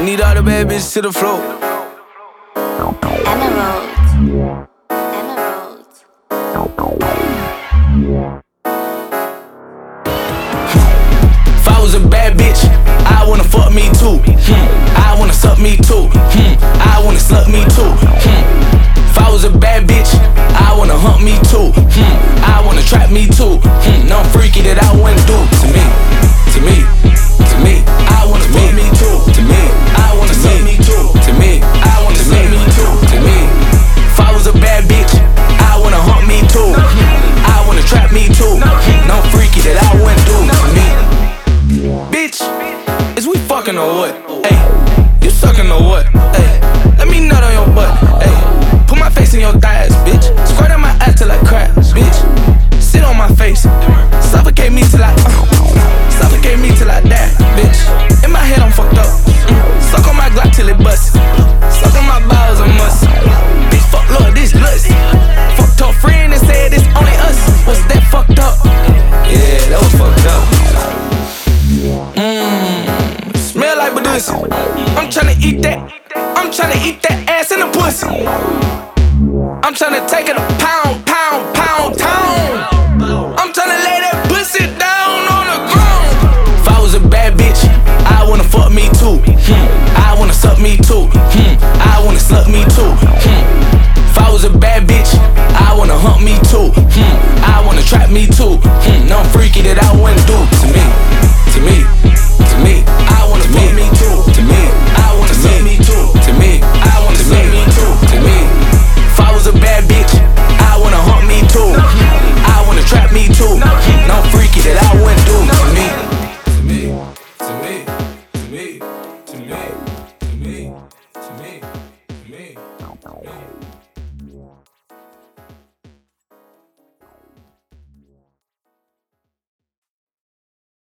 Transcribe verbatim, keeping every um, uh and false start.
need all the bad bitches to the floor. Emerald. Emerald. If I was a bad bitch, I wanna fuck me too. Hmm. I wanna suck me too. Hmm. I wanna slut me too. Hmm. If I was a bad bitch, I wanna hunt me too. Hmm. I wanna trap me too. Hmm. No freaky that I wouldn't do to me. To me. To me. I wanna fuck me too. To me. I wanna suck me too. To me. I wanna suck me too. To me. If I was a bad bitch, I wanna hunt me too. I wanna trap me too. No freaky that I wouldn't do to me. Bitch, is we fucking or what? Ayy, you sucking or what? Ayy, let me nut on your butt. Ayy, put my face in your thighs, bitch. Squirt on my ass till I crack, bitch. Sit on my face, suffocate me till I, uh, suffocate me till I die, bitch. In my head I'm fucked up. Mm. Suck on my Glock till it busts. Suck on my balls a must. Bitch, fuck Lord, this lust. Fucked her friend and said it's only us. What's that fucked up? Yeah, that was fucked up. Mmm, smell like Badusi. I'm tryna eat that. I'm tryna eat that ass in the pussy. I'm tryna take it a pound, pound, pound, town. I'm tryna lay that pussy down on the ground. If I was a bad bitch, I wanna fuck me too. Hmm. I wanna suck me too. Hmm. I wanna slut me too. Hmm. If I was a bad bitch, I wanna hunt me too. Hmm. I wanna trap me too. Hmm. No freaky that I wouldn't do to me. To me, to me, I wanna fuck me too. To me, I wanna suck me too. To me, I wanna suck me too. To me, if I was a bad bitch, I wanna hunt me too. I wanna trap me too. No freaky that I wouldn't do to me. To me, to me, to me, to me, to me, to me, to me, to me.